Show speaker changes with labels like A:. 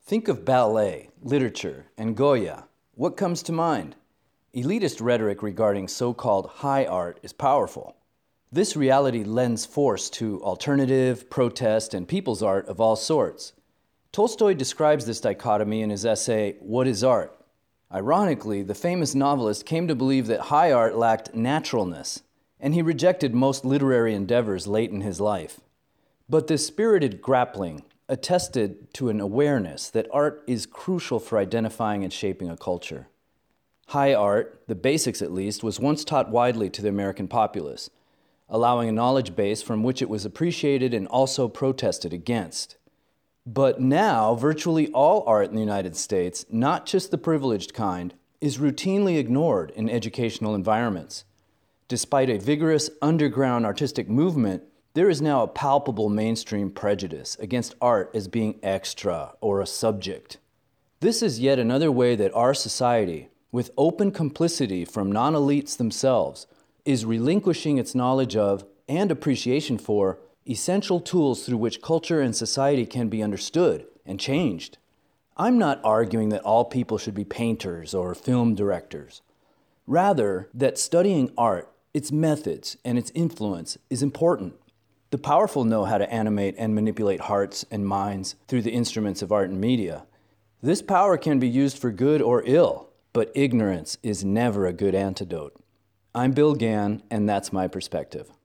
A: Think of ballet, literature, and Goya. What comes to mind? Elitist rhetoric regarding so-called high art is powerful. This reality lends force to alternative, protest, and people's art of all sorts. Tolstoy describes this dichotomy in his essay, What is Art? Ironically, the famous novelist came to believe that high art lacked naturalness, and he rejected most literary endeavors late in his life. But this spirited grappling attested to an awareness that art is crucial for identifying and shaping a culture. High art, the basics at least, was once taught widely to the American populace, allowing a knowledge base from which it was appreciated and also protested against. But now, virtually all art in the United States, not just the privileged kind, is routinely ignored in educational environments. Despite a vigorous underground artistic movement, there is now a palpable mainstream prejudice against art as being extra or a subject. This is yet another way that our society, with open complicity from non-elites themselves, is relinquishing its knowledge of and appreciation for essential tools through which culture and society can be understood and changed. I'm not arguing that all people should be painters or film directors. Rather, that studying art, its methods, and its influence is important. The powerful know how to animate and manipulate hearts and minds through the instruments of art and media. This power can be used for good or ill, but ignorance is never a good antidote. I'm Bill Gann, and that's my perspective.